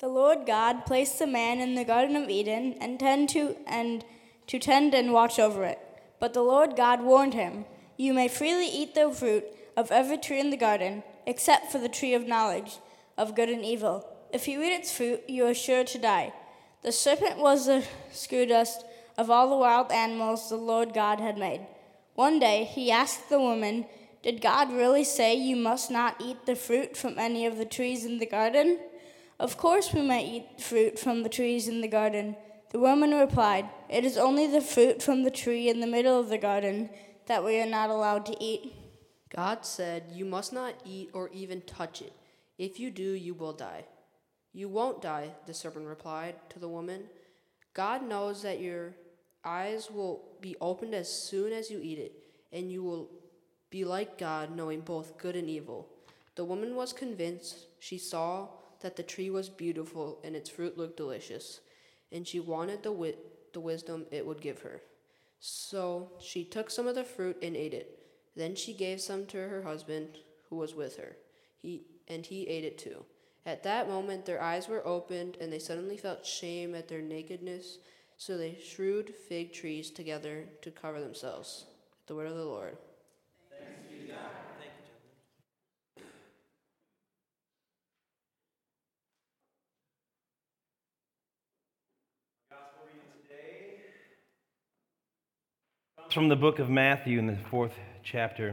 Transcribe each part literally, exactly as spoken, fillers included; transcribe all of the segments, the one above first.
Lord God placed the man in the Garden of Eden and tend to and to tend and watch over it. But the Lord God warned him, "You may freely eat the fruit of every tree in the garden, except for the tree of knowledge of good and evil. If you eat its fruit, you are sure to die." The serpent was the shrewdest of all the wild animals the Lord God had made. One day he asked the woman, "Did God really say you must not eat the fruit from any of the trees in the garden?" "Of course we may eat fruit from the trees in the garden." The woman replied, "It is only the fruit from the tree in the middle of the garden that we are not allowed to eat." God said, "You must not eat or even touch it. If you do, you will die." "You won't die," the serpent replied to the woman. "God knows that your eyes will be opened as soon as you eat it, and you will be like God, knowing both good and evil." The woman was convinced. She saw that the tree was beautiful and its fruit looked delicious, and she wanted the wi- the wisdom it would give her. So she took some of the fruit and ate it. Then she gave some to her husband who was with her. He and he ate it too. At that moment their eyes were opened, and they suddenly felt shame at their nakedness, so they shrewd fig trees together to cover themselves. The word of the Lord. Thanks be to God. Thank you, gentlemen. Gospel reading today comes from the book of Matthew in the fourth chapter.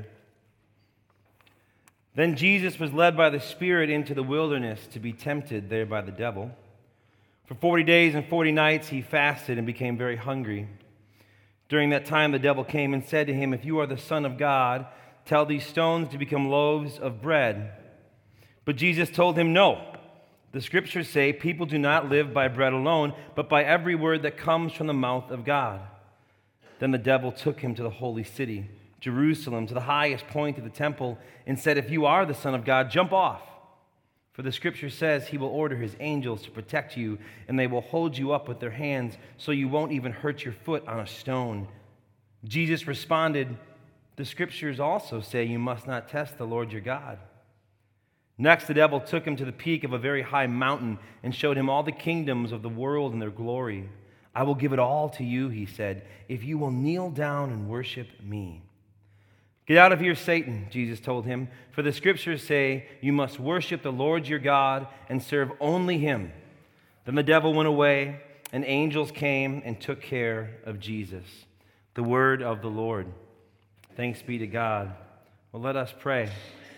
Then Jesus was led by the Spirit into the wilderness to be tempted there by the devil. For forty days and forty nights he fasted and became very hungry. During that time the devil came and said to him, "If you are the Son of God, tell these stones to become loaves of bread." But Jesus told him, "No. The scriptures say people do not live by bread alone, but by every word that comes from the mouth of God." Then the devil took him to the holy city, Jerusalem, to the highest point of the temple, and said, "If you are the Son of God, jump off. For the scripture says he will order his angels to protect you, and they will hold you up with their hands, so you won't even hurt your foot on a stone." Jesus responded, "The scriptures also say you must not test the Lord your God." Next, the devil took him to the peak of a very high mountain and showed him all the kingdoms of the world and their glory. "I will give it all to you," he said, "if you will kneel down and worship me." "Get out of here, Satan," Jesus told him, "for the scriptures say you must worship the Lord your God and serve only him." Then the devil went away, and angels came and took care of Jesus. The word of the Lord. Thanks be to God. Well, let us pray.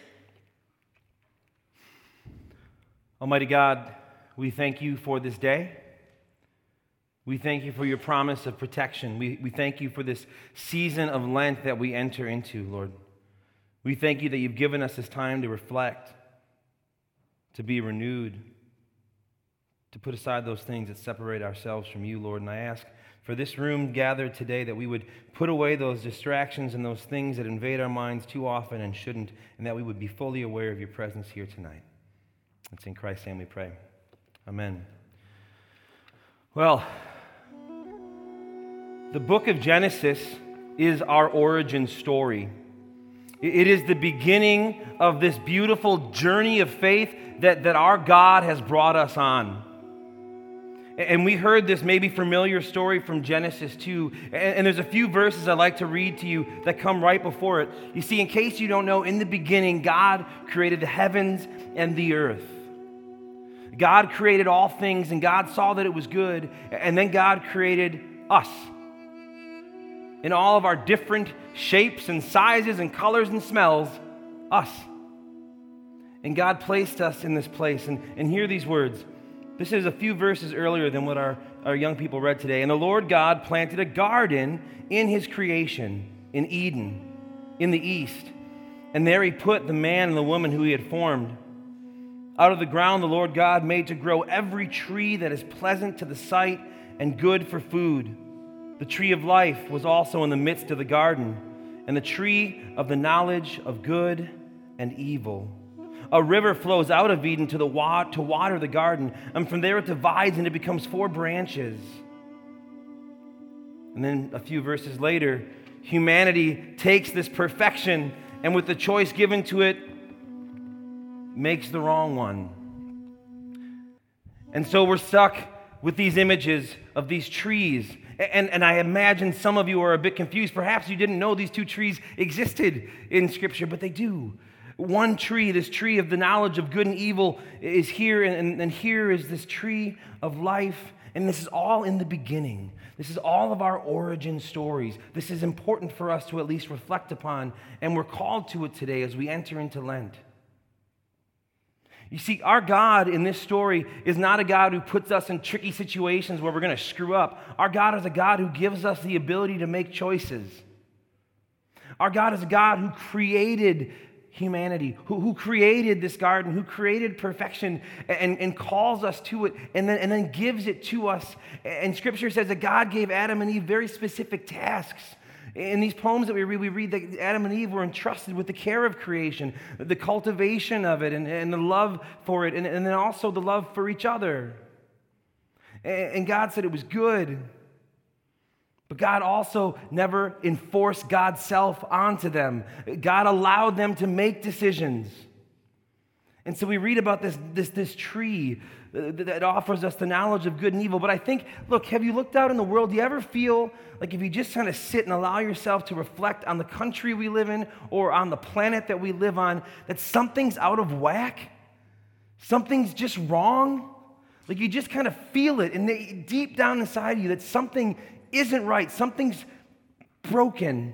Almighty God, we thank you for this day. We thank you for your promise of protection. We, we thank you for this season of Lent that we enter into, Lord. We thank you that you've given us this time to reflect, to be renewed, to put aside those things that separate ourselves from you, Lord. And I ask for this room gathered today that we would put away those distractions and those things that invade our minds too often and shouldn't, and that we would be fully aware of your presence here tonight. It's in Christ's name we pray. Amen. Well, the book of Genesis is our origin story. It is the beginning of this beautiful journey of faith that, that our God has brought us on. And we heard this maybe familiar story from Genesis two. And, and there's a few verses I'd like to read to you that come right before it. You see, in case you don't know, in the beginning, God created the heavens and the earth. God created all things, and God saw that it was good. And then God created us in all of our different shapes and sizes and colors and smells, us. And God placed us in this place. And, and hear these words. This is a few verses earlier than what our, our young people read today. "And the Lord God planted a garden in his creation, in Eden, in the east. And there he put the man and the woman who he had formed. Out of the ground the Lord God made to grow every tree that is pleasant to the sight and good for food. The tree of life was also in the midst of the garden, and the tree of the knowledge of good and evil. A river flows out of Eden to the wa- to water the garden, and from there it divides and it becomes four branches." And then a few verses later, humanity takes this perfection and with the choice given to it, makes the wrong one. And so we're stuck with these images of these trees. And, and I imagine some of you are a bit confused. Perhaps you didn't know these two trees existed in Scripture, but they do. One tree, this tree of the knowledge of good and evil, is here, and, and here is this tree of life. And this is all in the beginning. This is all of our origin stories. This is important for us to at least reflect upon, and we're called to it today as we enter into Lent. You see, our God in this story is not a God who puts us in tricky situations where we're going to screw up. Our God is a God who gives us the ability to make choices. Our God is a God who created humanity, who, who created this garden, who created perfection and, and calls us to it and then, and then gives it to us. And Scripture says that God gave Adam and Eve very specific tasks. In these poems that we read, we read that Adam and Eve were entrusted with the care of creation, the cultivation of it, and, and the love for it, and, and then also the love for each other. And, and God said it was good. But God also never enforced God's self onto them. God allowed them to make decisions. And so we read about this, this, this tree that offers us the knowledge of good and evil. But I think, look, have you looked out in the world? Do you ever feel like if you just kind of sit and allow yourself to reflect on the country we live in or on the planet that we live on, that something's out of whack? Something's just wrong? Like you just kind of feel it, and they, deep down inside you that something isn't right, something's broken.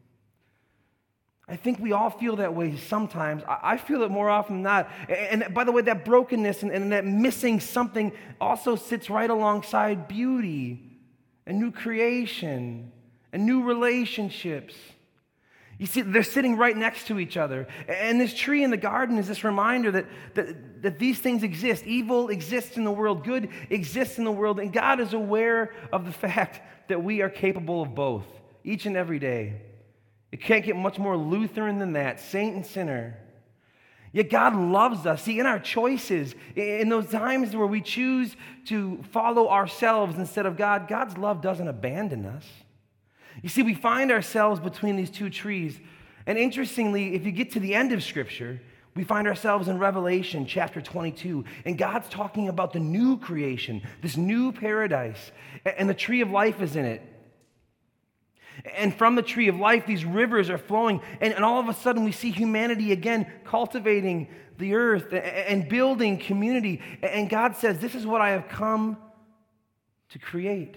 I think we all feel that way sometimes. I feel it more often than not. And by the way, that brokenness and, and that missing something also sits right alongside beauty and new creation and new relationships. You see, they're sitting right next to each other. And this tree in the garden is this reminder that, that, that these things exist. Evil exists in the world. Good exists in the world. And God is aware of the fact that we are capable of both each and every day. It can't get much more Lutheran than that, saint and sinner. Yet God loves us. See, in our choices, in those times where we choose to follow ourselves instead of God, God's love doesn't abandon us. You see, we find ourselves between these two trees. And interestingly, if you get to the end of Scripture, we find ourselves in Revelation chapter twenty-two. And God's talking about the new creation, this new paradise. And the tree of life is in it. And from the tree of life, these rivers are flowing. And, and all of a sudden, we see humanity again cultivating the earth and, and building community. And God says, this is what I have come to create.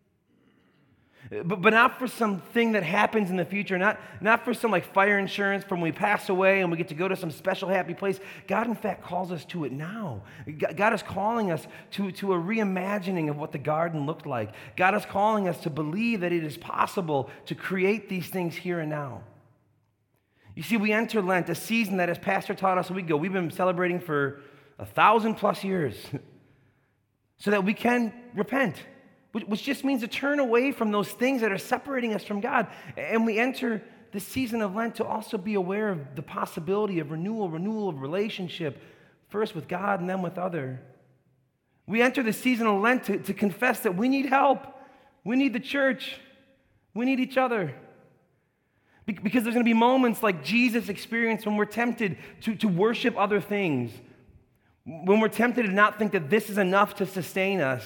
But, but not for something that happens in the future, not, not for some like fire insurance from when we pass away and we get to go to some special happy place. God, in fact, calls us to it now. God is calling us to, to a reimagining of what the garden looked like. God is calling us to believe that it is possible to create these things here and now. You see, we enter Lent, a season that, as Pastor taught us a week ago, we've been celebrating for a thousand plus years so that we can repent. Which just means to turn away from those things that are separating us from God. And we enter this season of Lent to also be aware of the possibility of renewal, renewal of relationship, first with God and then with other. We enter the season of Lent to, to confess that we need help. We need the church. We need each other. Because there's going to be moments like Jesus experienced when we're tempted to, to worship other things. When we're tempted to not think that this is enough to sustain us.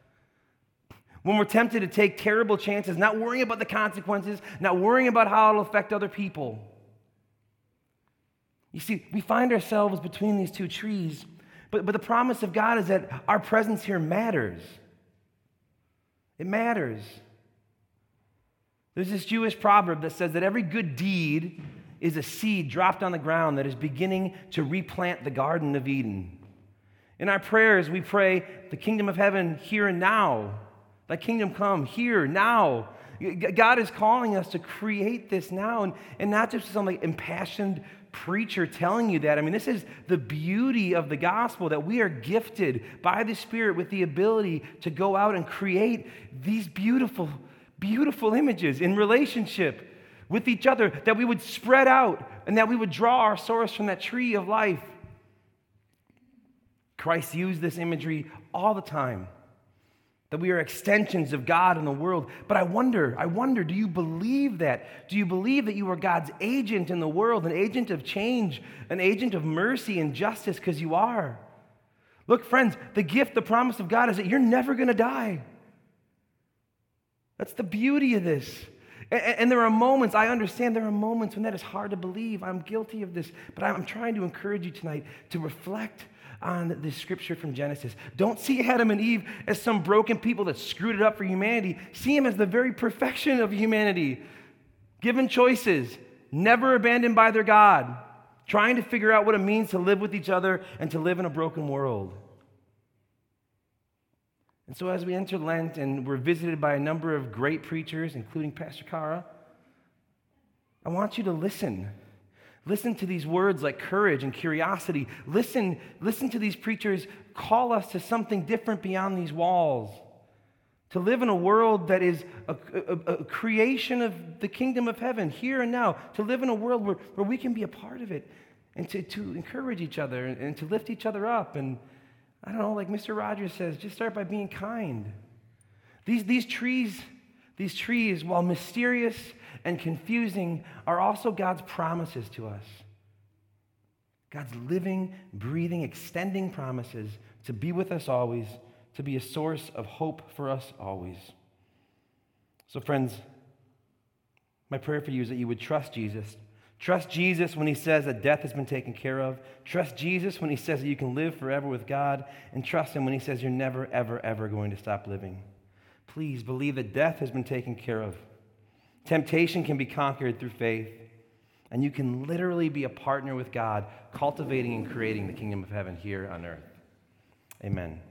When we're tempted to take terrible chances, not worrying about the consequences, not worrying about how it'll affect other people. You see, we find ourselves between these two trees, but, but the promise of God is that our presence here matters. It matters. There's this Jewish proverb that says that every good deed is a seed dropped on the ground that is beginning to replant the Garden of Eden. In our prayers, we pray the kingdom of heaven here and now. Thy kingdom come here, now. God is calling us to create this now, and, and not just some like impassioned preacher telling you that. I mean, this is the beauty of the gospel, that we are gifted by the Spirit with the ability to go out and create these beautiful, beautiful images in relationship with each other, that we would spread out and that we would draw our source from that tree of life. Christ used this imagery all the time. That we are extensions of God in the world. But I wonder, I wonder, do you believe that? Do you believe that you are God's agent in the world, an agent of change, an agent of mercy and justice? Because you are. Look, friends, the gift, the promise of God is that you're never going to die. That's the beauty of this. And, and there are moments, I understand there are moments when that is hard to believe. I'm guilty of this. But I'm trying to encourage you tonight to reflect on this scripture from Genesis. Don't see Adam and Eve as some broken people that screwed it up for humanity. See them as the very perfection of humanity. Given choices, never abandoned by their God, trying to figure out what it means to live with each other and to live in a broken world. And so as we enter Lent and we're visited by a number of great preachers, including Pastor Cara, I want you to listen. Listen to these words like courage and curiosity. Listen, listen to these preachers call us to something different beyond these walls. To live in a world that is a, a, a creation of the kingdom of heaven, here and now. To live in a world where, where we can be a part of it. And to, to encourage each other and, and to lift each other up. And I don't know, like Mister Rogers says, just start by being kind. These, these trees, these trees, while mysterious and confusing, are also God's promises to us. God's living, breathing, extending promises to be with us always, to be a source of hope for us always. So friends, my prayer for you is that you would trust Jesus. Trust Jesus when he says that death has been taken care of. Trust Jesus when he says that you can live forever with God. And trust him when he says you're never, ever, ever going to stop living. Please believe that death has been taken care of. Temptation can be conquered through faith. And you can literally be a partner with God, cultivating and creating the kingdom of heaven here on earth. Amen.